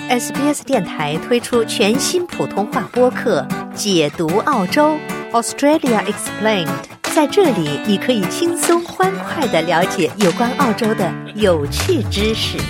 SBS 电台推出全新普通话播客《解读澳洲 Australia Explained》，在这里你可以轻松欢快地了解有关澳洲的有趣知识。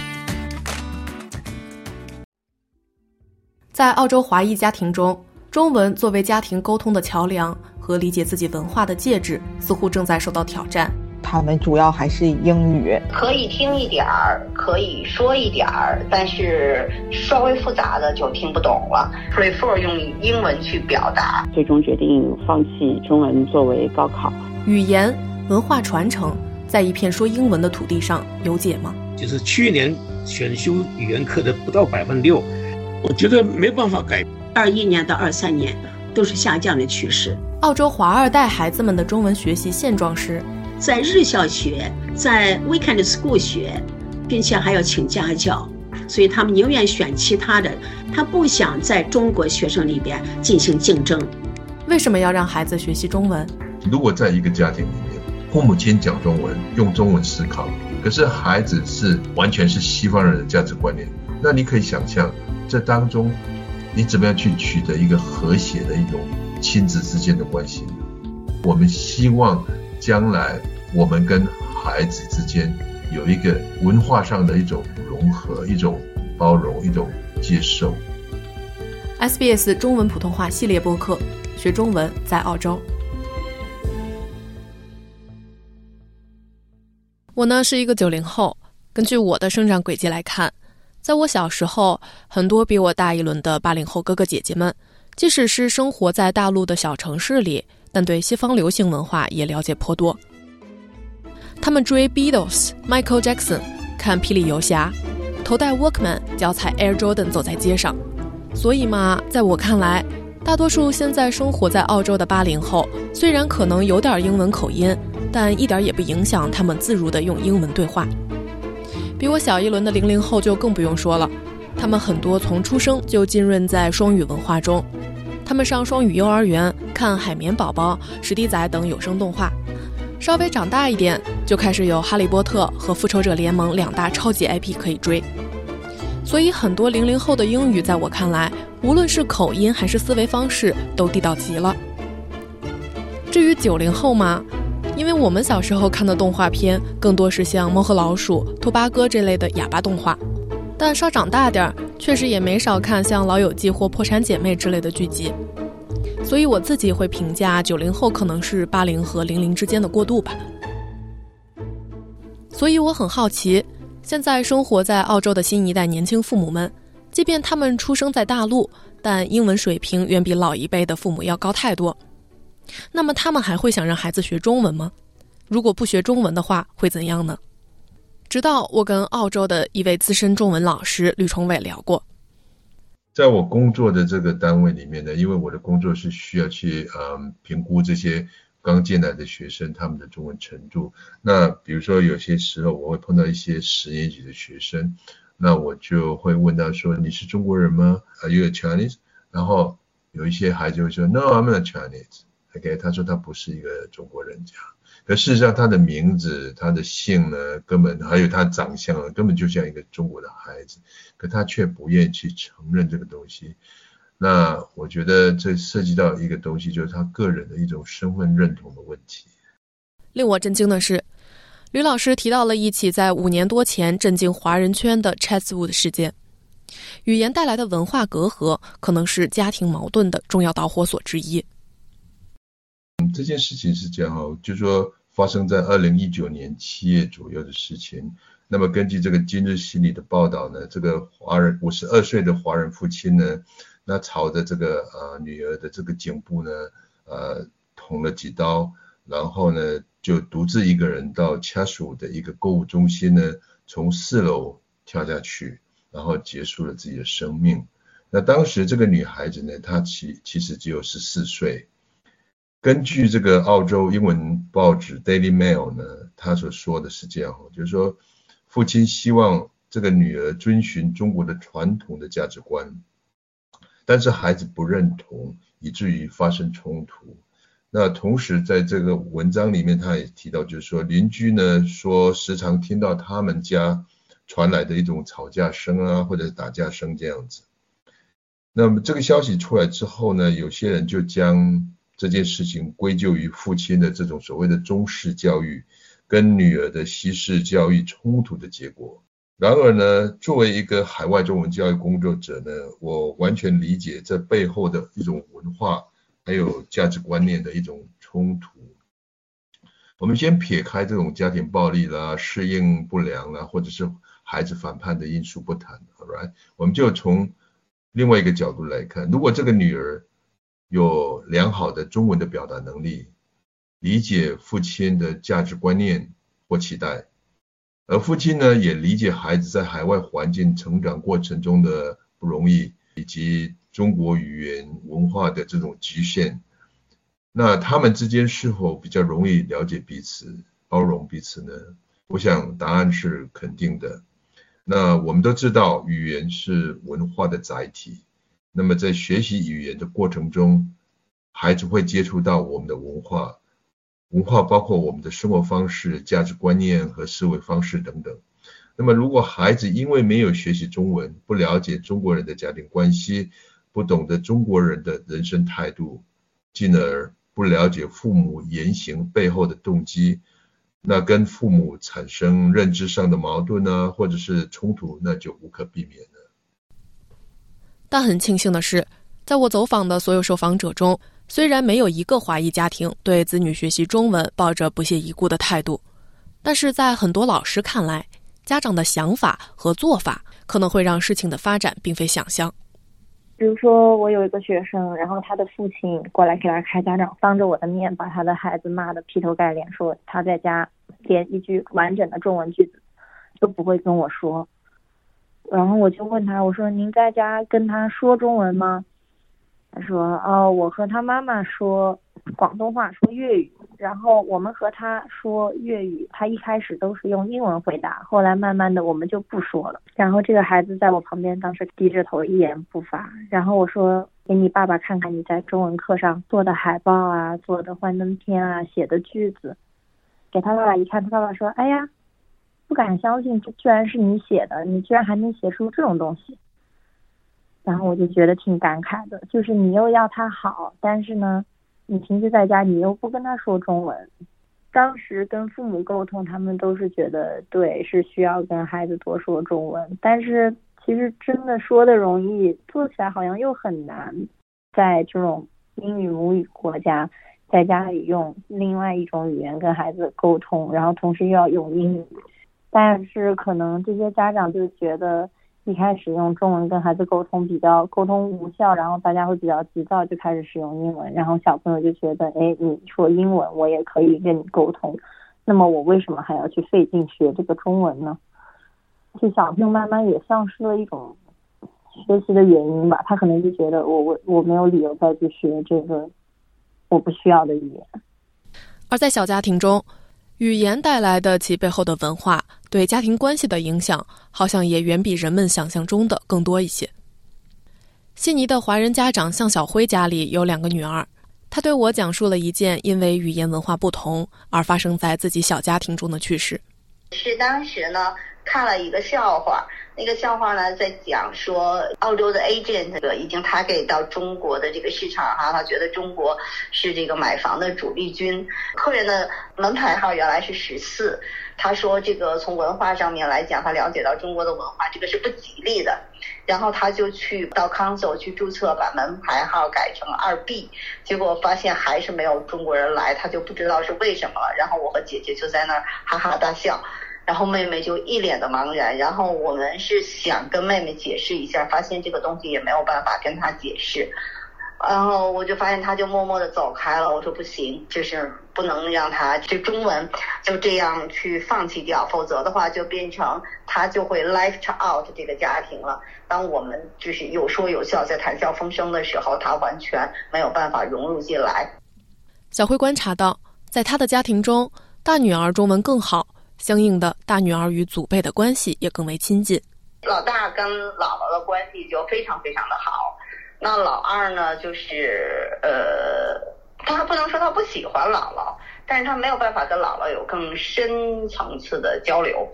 在澳洲华裔家庭中，中文作为家庭沟通的桥梁和理解自己文化的介质，似乎正在受到挑战。 他们主要还是英语， 可以听一点儿，可以说一点儿，但是稍微复杂的就听不懂了。prefer 用英文去表达， 最终决定放弃中文作为高考。 语言文化传承在一片说英文的土地上有解吗？ 就是去年选修语言课的不到6%，我觉得没办法改。 21年到23年都是下降的趋势。 澳洲华二代孩子们的中文学习现状是， 在日校学，在 weekend school 学，并且还要请家教，所以他们宁愿选其他的，他不想在中国学生里边进行竞争。 为什么要让孩子学习中文？ 如果在一个家庭里面，父母亲讲中文，用中文思考，可是孩子是完全是西方人的价值观念，那你可以想象这当中你怎么样去取得一个和谐的一种亲子之间的关系。我们希望将来我们跟孩子之间有一个文化上的一种融合，一种包容，一种接受。 SBS 中文普通话系列播客，学中文在澳洲。我呢是一个90后，根据我的生长轨迹来看，在我小时候，很多比我大一轮的80后哥哥姐姐们，即使是生活在大陆的小城市里，但对西方流行文化也了解颇多。他们追 Beatles、Michael Jackson， 看霹雳游侠，头戴 Walkman， 脚踩 Air Jordan 走在街上。所以嘛，在我看来，大多数现在生活在澳洲的80后，虽然可能有点英文口音，但一点也不影响他们自如地用英文对话。比我小一轮的00后就更不用说了，他们很多从出生就浸润在双语文化中。他们上双语幼儿园，看海绵宝宝、史迪仔等有声动画，稍微长大一点就开始有哈利波特和复仇者联盟2大超级 IP 可以追。所以很多00后的英语在我看来，无论是口音还是思维方式都地道极了。至于90后嘛，因为我们小时候看的动画片更多是像猫和老鼠、兔八哥这类的哑巴动画，但稍长大点确实也没少看像老友记或破产姐妹之类的剧集。所以我自己会评价90后可能是80和00之间的过渡吧。所以我很好奇，现在生活在澳洲的新一代年轻父母们，即便他们出生在大陆，但英文水平远比老一辈的父母要高太多。那么他们还会想让孩子学中文吗？如果不学中文的话，会怎样呢？直到我跟澳洲的一位资深中文老师吕崇伟聊过。 在我工作的这个单位里面呢，因为我的工作是需要去评估这些刚进来的学生他们的中文程度。那比如说有些时候我会碰到一些10年级的学生，那我就会问他说，你是中国人吗？ Are you a Chinese？ 然后有一些孩子会说 No, I'm not Chinese。OK， 他说他不是一个中国人这样。可事实上他的名字、他的姓呢，根本还有他长相呢，根本就像一个中国的孩子，可他却不愿意去承认这个东西。那我觉得这涉及到一个东西，就是他个人的一种身份认同的问题。 令我震惊的是，吕老师提到了一起在5年多前震惊华人圈的 Chatswood 事件。语言带来的文化隔阂可能是家庭矛盾的重要导火索之一。 这件事情是这样就是说发生在2019年7月左右的事情。那么根据这个今日新理的报道呢，这个52岁的华人父亲呢，那朝着这个女儿的这个颈部呢捅了几刀，然后呢就独自一个人到Chatswood的一个购物中心呢，从4楼跳下去，然后结束了自己的生命。那当时这个女孩子呢，她其实只有14岁。根据这个澳洲英文报纸 Daily Mail 呢，他所说的是这样，就是说父亲希望这个女儿遵循中国的传统的价值观，但是孩子不认同，以至于发生冲突。那同时在这个文章里面他也提到，就是说邻居呢说时常听到他们家传来的一种吵架声啊，或者是打架声这样子。那么这个消息出来之后呢，有些人就将这件事情归咎于父亲的这种所谓的中式教育跟女儿的西式教育冲突的结果。然而呢，作为一个海外中文教育工作者呢，我完全理解这背后的一种文化还有价值观念的一种冲突。我们先撇开这种家庭暴力啦、适应不良啦，或者是孩子反叛的因素不谈 ，alright， 我们就从另外一个角度来看，如果这个女儿有良好的中文的表达能力，理解父亲的价值观念或期待，而父亲呢也理解孩子在海外环境成长过程中的不容易，以及中国语言文化的这种局限，那他们之间是否比较容易了解彼此、包容彼此呢？我想答案是肯定的。那我们都知道语言是文化的载体，那么在学习语言的过程中，孩子会接触到我们的文化，文化包括我们的生活方式、价值观念和思维方式等等。那么如果孩子因为没有学习中文，不了解中国人的家庭关系，不懂得中国人的人生态度，进而不了解父母言行背后的动机，那跟父母产生认知上的矛盾呢，或者是冲突，那就无可避免了。 但很庆幸的是，在我走访的所有受访者中，虽然没有一个华裔家庭对子女学习中文抱着不屑一顾的态度，但是在很多老师看来，家长的想法和做法可能会让事情的发展并非想象。 比如说我有一个学生，然后他的父亲过来给他开家长，当着我的面把他的孩子骂得劈头盖脸，说他在家连一句完整的中文句子都不会跟我说。然后我就问他，我说您在家跟他说中文吗？他说我和他妈妈说广东话，说粤语，然后我们和他说粤语，他一开始都是用英文回答，后来慢慢的我们就不说了。然后这个孩子在我旁边当时低着头一言不发。然后我说给你爸爸看看你在中文课上做的海报啊，做的幻灯片啊，写的句子。给他爸爸一看，他爸爸说哎呀，不敢相信这居然是你写的，你居然还能写出这种东西。然后我就觉得挺感慨的，就是你又要他好，但是呢你平时在家你又不跟他说中文。当时跟父母沟通，他们都是觉得对，是需要跟孩子多说中文，但是其实真的说的容易，做起来好像又很难。在这种英语母语国家，在家里用另外一种语言跟孩子沟通，然后同时又要用英语，但是可能这些家长就觉得一开始用中文跟孩子沟通沟通无效，然后大家会比较急躁，就开始使用英文，然后小朋友就觉得你说英文我也可以跟你沟通，那么我为什么还要去费劲学这个中文呢？就小朋友慢慢也丧失了一种学习的原因吧，他可能就觉得我没有理由再去学这个我不需要的语言。 而在小家庭中，语言带来的其背后的文化对家庭关系的影响，好像也远比人们想象中的更多一些。悉尼的华人家长向小辉家里有2个女儿，他对我讲述了一件因为语言文化不同而发生在自己小家庭中的趣事。 是当时呢看了一个笑话，那个笑话呢在讲说澳洲的 agent 已经target到中国的这个市场哈，他觉得中国是这个买房的主力军，客人的门牌号原来是14，他说这个从文化上面来讲，他了解到中国的文化这个是不吉利的，然后他就去到 council 去注册，把门牌号改成2B， 结果发现还是没有中国人来，他就不知道是为什么了，然后我和姐姐就在那儿哈哈大笑，然后妹妹就一脸的茫然，然后我们是想跟妹妹解释一下，发现这个东西也没有办法跟她解释，然后我就发现她就默默的走开了。我说不行，就是不能让她这中文就这样去放弃掉，否则的话就变成她就会 left out 这个家庭了。当我们就是有说有笑在谈笑风生的时候，她完全没有办法融入进来。 小辉观察到，在他的家庭中，大女儿中文更好，相应的大女儿与祖辈的关系也更为亲近。 老大跟姥姥的关系就非常非常的好，那老二呢就是他不能说他不喜欢姥姥，但是他没有办法跟姥姥有更深层次的交流，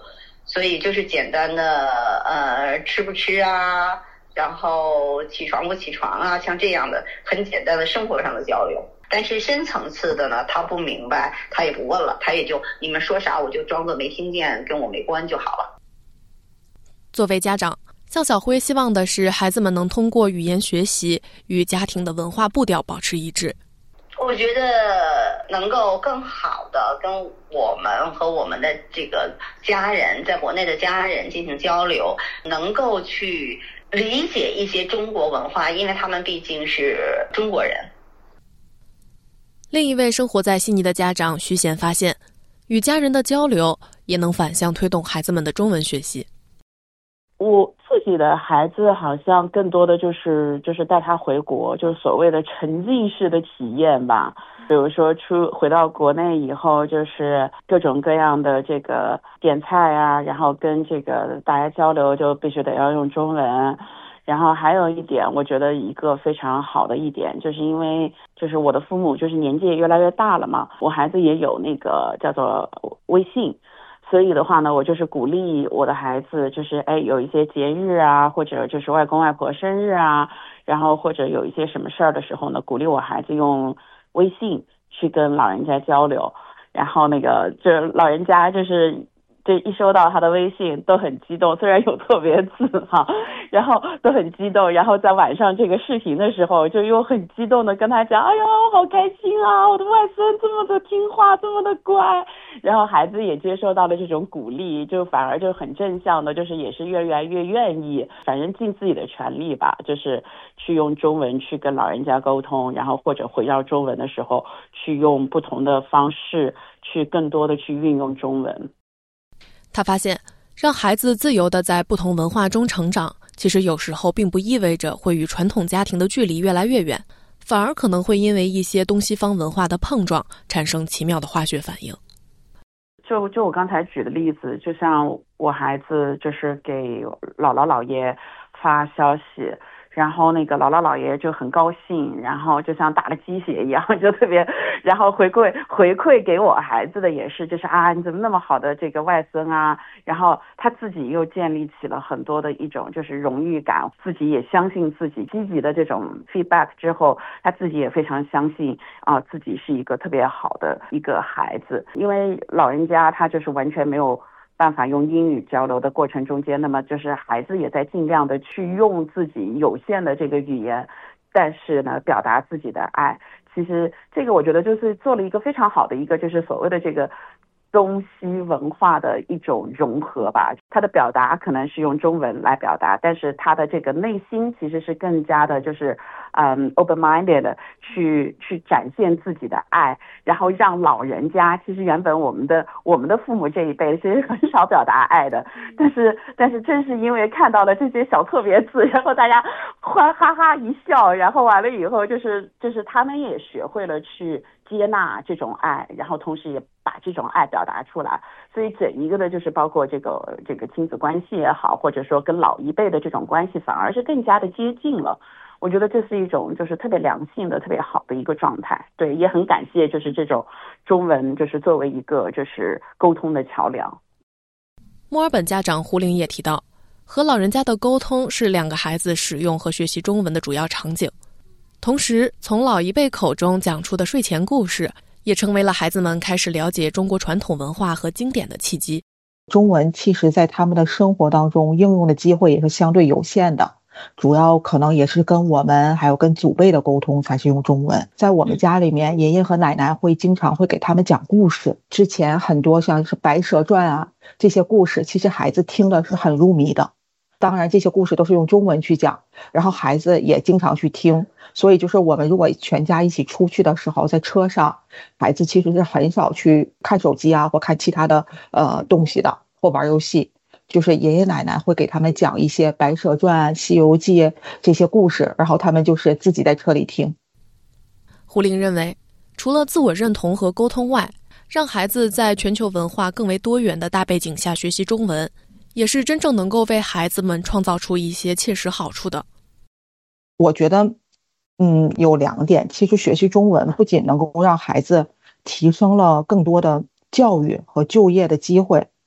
所以就是简单的吃不吃啊，然后起床不起床啊，像这样的很简单的生活上的交流。但是深层次的呢，他不明白，他也不问了，他也就你们说啥我就装作没听见，跟我没关就好了。 作为家长，向小辉希望的是孩子们能通过语言学习与家庭的文化步调保持一致。 我觉得能够更好的跟我们和我们的这个家人，在国内的家人进行交流，能够去理解一些中国文化，因为他们毕竟是中国人。 另一位生活在悉尼的家长徐贤发现，与家人的交流也能反向推动孩子们的中文学习。 我自己的孩子好像更多的就是带他回国，就是所谓的沉浸式的体验吧。比如说回到国内以后，就是各种各样的这个点菜啊，然后跟这个大家交流就必须得要用中文。然后还有一点，我觉得一个非常好的一点，就是因为就是我的父母就是年纪也越来越大了嘛，我孩子也有那个叫做微信。所以的话呢，我就是鼓励我的孩子，就是有一些节日啊，或者就是外公外婆生日啊，然后或者有一些什么事儿的时候呢，鼓励我孩子用微信去跟老人家交流。然后这老人家就是这一收到他的微信都很激动，虽然有错别字哈，然后都很激动，然后在晚上这个视频的时候就又很激动的跟他讲，哎呀我好开心啊，我的外孙这么的听话，这么的乖。然后孩子也接受到了这种鼓励，就反而就很正向的，就是也是越来越愿意，反正尽自己的全力吧，就是去用中文去跟老人家沟通，然后或者回到中文的时候去用不同的方式去更多的去运用中文。 他发现，让孩子自由地在不同文化中成长，其实有时候并不意味着会与传统家庭的距离越来越远，反而可能会因为一些东西方文化的碰撞，产生奇妙的化学反应。 就我刚才举的例子，就像我孩子就是给姥姥姥爷发消息，然后姥姥姥爷就很高兴，然后就像打了鸡血一样，就特别，然后回馈给我孩子的也是，就是你怎么那么好的这个外孙啊，然后他自己又建立起了很多的一种就是荣誉感，自己也相信自己，积极的这种 feedback 之后，他自己也非常相信自己是一个特别好的一个孩子。因为老人家他就是完全没有办法用英语交流的过程中间，那么就是孩子也在尽量的去用自己有限的这个语言，但是呢表达自己的爱。其实这个我觉得就是做了一个非常好的一个就是所谓的这个东西文化的一种融合吧。他的表达可能是用中文来表达，但是他的这个内心其实是更加的就是open-minded 的去展现自己的爱，然后让老人家，其实原本我们的父母这一辈其实很少表达爱的，但是正是因为看到了这些小错别字，然后大家哈哈一笑，然后完了以后就是他们也学会了去接纳这种爱，然后同时也把这种爱表达出来。所以整一个的就是包括这个亲子关系也好，或者说跟老一辈的这种关系反而是更加的接近了。我觉得这是一种就是特别良性的特别好的一个状态。对，也很感谢就是这种中文就是作为一个就是沟通的桥梁。 墨尔本家长胡玲也提到，和老人家的沟通是两个孩子使用和学习中文的主要场景，同时从老一辈口中讲出的睡前故事也成为了孩子们开始了解中国传统文化和经典的契机。 中文其实在他们的生活当中应用的机会也是相对有限的，主要可能也是跟我们还有跟祖辈的沟通才是用中文。在我们家里面，爷爷和奶奶经常会给他们讲故事，之前很多像是白蛇传啊这些故事，其实孩子听了是很入迷的。当然这些故事都是用中文去讲，然后孩子也经常去听，所以就是我们如果全家一起出去的时候，在车上孩子其实是很少去看手机啊或看其他的东西的，或玩游戏，就是爷爷奶奶会给他们讲一些白蛇传、西游记这些故事，然后他们就是自己在车里听。 胡玲认为，除了自我认同和沟通外，让孩子在全球文化更为多元的大背景下学习中文，也是真正能够为孩子们创造出一些切实好处的。 我觉得有两点，其实学习中文不仅能够让孩子提升了更多的教育和就业的机会，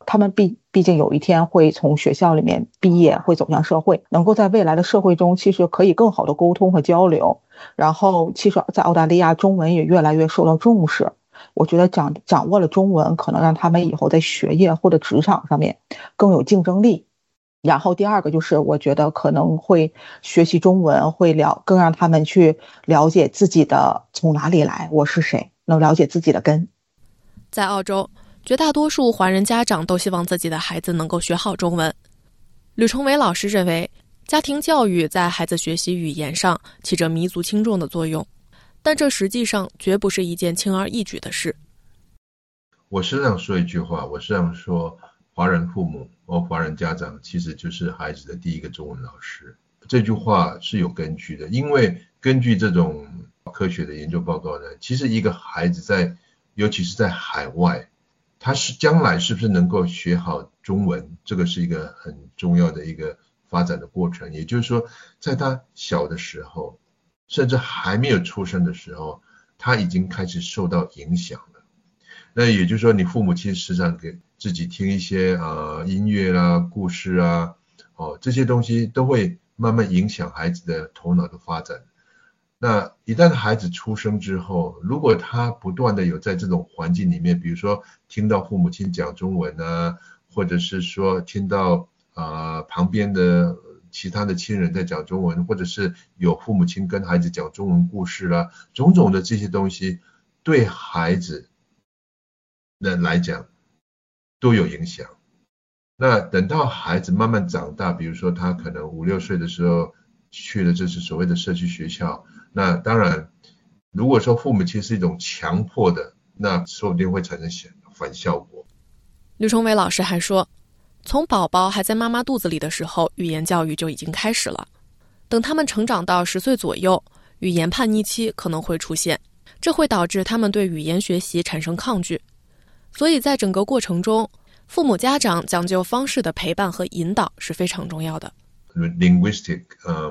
他们毕竟有一天会从学校里面毕业，会走向社会，能够在未来的社会中其实可以更好的沟通和交流。然后其实在澳大利亚中文也越来越受到重视，我觉得掌握了中文可能让他们以后在学业或者职场上面更有竞争力。然后第二个就是我觉得可能会学习中文会更让他们去了解自己的从哪里来，我是谁，能了解自己的根。 在澳洲，绝大多数华人家长都希望自己的孩子能够学好中文。吕崇伟老师认为，家庭教育在孩子学习语言上起着弥足轻重的作用，但这实际上绝不是一件轻而易举的事。 我时常说一句话，我时常说华人父母或华人家长其实就是孩子的第一个中文老师。这句话是有根据的，因为根据这种科学的研究报告呢，其实一个孩子尤其是在海外，他将来是不是能够学好中文，这个是一个很重要的一个发展的过程。也就是说，在他小的时候，甚至还没有出生的时候，他已经开始受到影响了。那也就是说，你父母亲时常给自己听一些音乐啦、故事啊，这些东西都会慢慢影响孩子的头脑的发展。那一旦孩子出生之后，如果他不断的有在这种环境里面，比如说听到父母亲讲中文啊，或者是说听到旁边的其他的亲人在讲中文，或者是有父母亲跟孩子讲中文故事啦，种种的这些东西对孩子来讲都有影响。那等到孩子慢慢长大，比如说他可能5、6岁的时候去了这是所谓的社区学校，那当然如果说父母亲是一种强迫的，那说不定会产生反效果。 吕崇伟老师还说，从宝宝还在妈妈肚子里的时候，语言教育就已经开始了。等他们成长到10岁左右，语言叛逆期可能会出现，这会导致他们对语言学习产生抗拒。所以在整个过程中，父母家长讲究方式的陪伴和引导是非常重要的。 Linguistic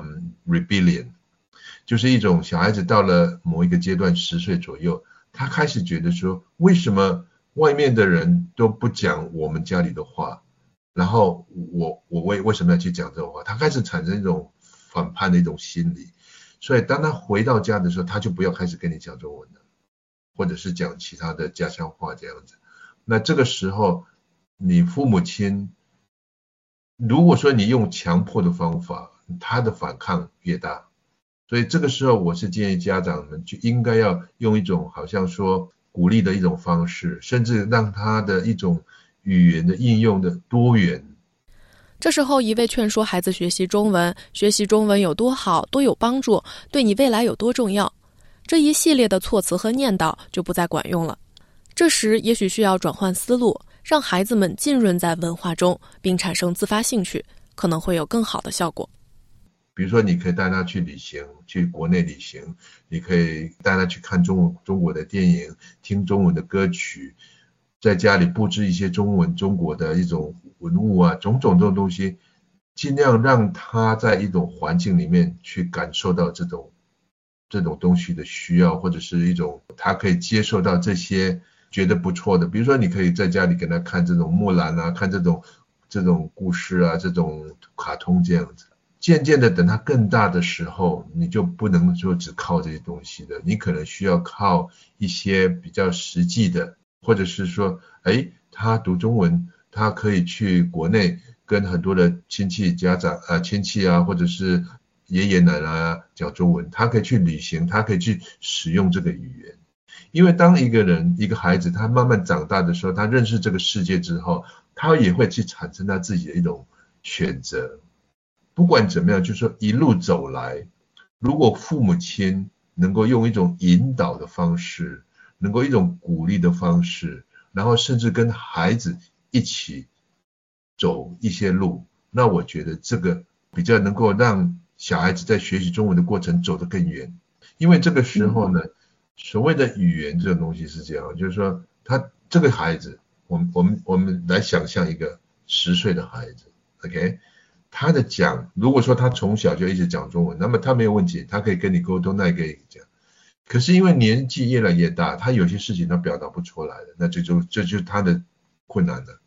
rebellion 就是一种小孩子到了某一个阶段10岁左右，他开始觉得说，为什么外面的人都不讲我们家里的话，然后我为什么要去讲这种话？他开始产生一种反叛的一种心理，所以当他回到家的时候，他就不要开始跟你讲中文了，或者是讲其他的家乡话这样子。那这个时候你父母亲如果说你用强迫的方法，他的反抗越大。所以这个时候我是建议家长们就应该要用一种好像说鼓励的一种方式，甚至让他的一种语言的应用的多元。 这时候一味劝说孩子学习中文有多好，多有帮助，对你未来有多重要，这一系列的措辞和念叨就不再管用了。这时也许需要转换思路，让孩子们浸润在文化中，并产生自发兴趣，可能会有更好的效果。 比如说你可以带他去旅行，去国内旅行，你可以带他去看中国的电影，听中文的歌曲，在家里布置一些中国的一种文物啊，种种这种东西，尽量让他在一种环境里面去感受到这种东西的需要，或者是一种他可以接受到这些觉得不错的。比如说你可以在家里给他看这种木兰啊，看这种故事啊，这种卡通这样子。渐渐的等他更大的时候，你就不能说只靠这些东西的，你可能需要靠一些比较实际的，或者是说他读中文，他可以去国内跟很多的亲戚啊，或者是爷爷奶奶啊讲中文，他可以去旅行，他可以去使用这个语言。因为当一个孩子他慢慢长大的时候，他认识这个世界之后，他也会去产生他自己的一种选择。不管怎么样，就是说一路走来，如果父母亲能够用一种引导的方式，能够一种鼓励的方式，然后甚至跟孩子一起走一些路，那我觉得这个比较能够让小孩子在学习中文的过程走得更远。因为这个时候呢，所谓的语言这种东西是这样，就是说他这个孩子，我们来想象一个10岁的孩子 ，OK， 他的讲，如果说他从小就一直讲中文，那么他没有问题，他可以跟你沟通，那也可以讲。可是因为年纪越来越大，他有些事情他表达不出来了，那这就是他的困难了。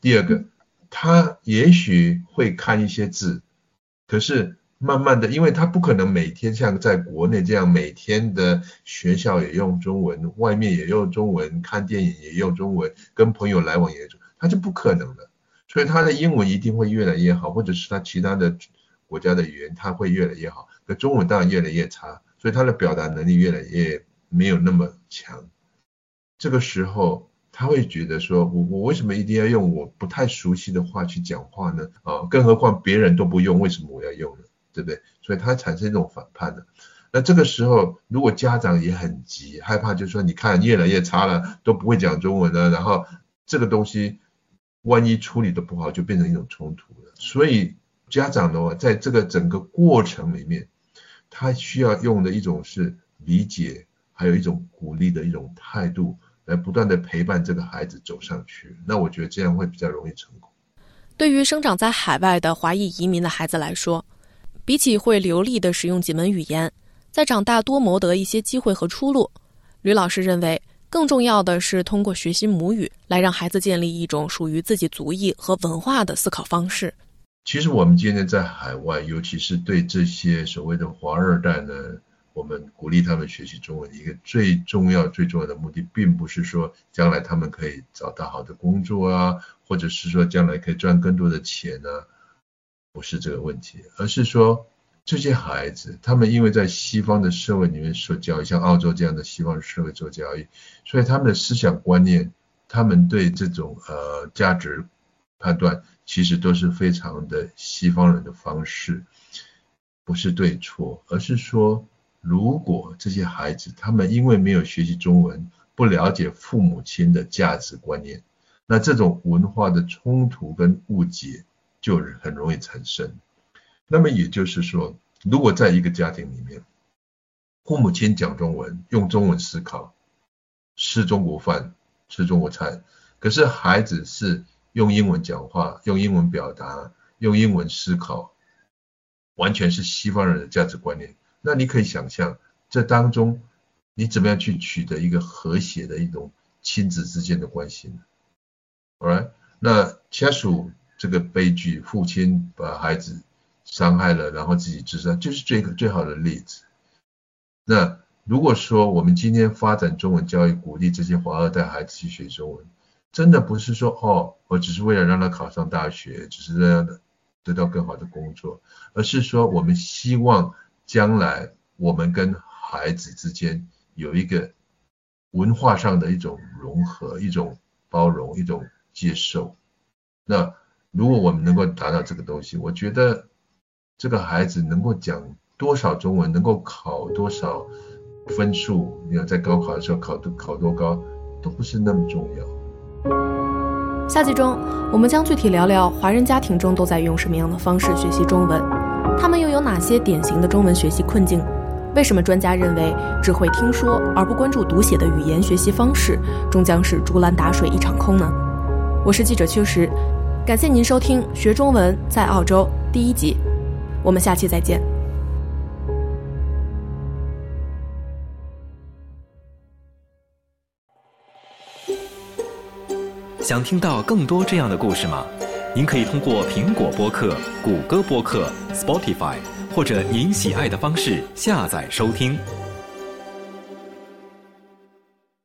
第二个，他也许会看一些字，可是慢慢的，因为他不可能每天像在国内这样每天的学校也用中文，外面也用中文，看电影也用中文，跟朋友来往也用中文，他就不可能的。所以他的英文一定会越来越好，或者是他其他的国家的语言他会越来越好，可中文当然越来越差，所以他的表达能力越来越没有那么强。这个时候他会觉得说，我为什么一定要用我不太熟悉的话去讲话呢？更何况别人都不用，为什么我要用呢？对不对？所以他产生一种反叛的。那这个时候如果家长也很急，害怕就是说你看越来越差了，都不会讲中文了，然后这个东西万一处理的不好就变成一种冲突了。所以家长的话在这个整个过程里面，他需要用的一种是理解，还有一种鼓励的一种态度，来不断的陪伴这个孩子走上去。那我觉得这样会比较容易成功。 对于生长在海外的华裔移民的孩子来说，比起会流利的使用几门语言，在长大多谋得一些机会和出路，吕老师认为更重要的是通过学习母语来让孩子建立一种属于自己族裔和文化的思考方式。 其实我们今天在海外，尤其是对这些所谓的华二代呢，我们鼓励他们学习中文，一个最重要的目的，并不是说将来他们可以找到好的工作啊，或者是说将来可以赚更多的钱啊，不是这个问题，而是说这些孩子他们因为在西方的社会里面受教育，像澳洲这样的西方社会受教育，所以他们的思想观念，他们对这种价值判断其实都是非常的西方人的方式，不是对错，而是说如果这些孩子他们因为没有学习中文，不了解父母亲的价值观念，那这种文化的冲突跟误解就很容易产生。那么也就是说，如果在一个家庭里面，父母亲讲中文，用中文思考，吃中国饭，吃中国菜，可是孩子是用英文讲话，用英文表达，用英文思考，完全是西方人的价值观念，那你可以想象这当中你怎么样去取得一个和谐的一种亲子之间的关系呢？ Alright? 那家属这个悲剧，父亲把孩子伤害了，然后自己自杀，就是最好的例子。那如果说我们今天发展中文教育，鼓励这些华二代孩子去学中文，真的不是说我只是为了让他考上大学，只是让他得到更好的工作，而是说我们希望将来我们跟孩子之间有一个文化上的一种融合，一种包容，一种接受。那如果我们能够达到这个东西，我觉得这个孩子能够讲多少中文，能够考多少分数，你要在高考的时候考多高，都不是那么重要。 下集中我们将具体聊聊华人家庭中都在用什么样的方式学习中文，他们又有哪些典型的中文学习困境，为什么专家认为只会听说而不关注读写的语言学习方式终将是竹篮打水一场空呢？我是记者邱石，感谢您收听《学中文在澳洲》第1集，我们下期再见。 想听到更多这样的故事吗？您可以通过苹果播客、谷歌播客、Spotify 或者您喜爱的方式下载收听。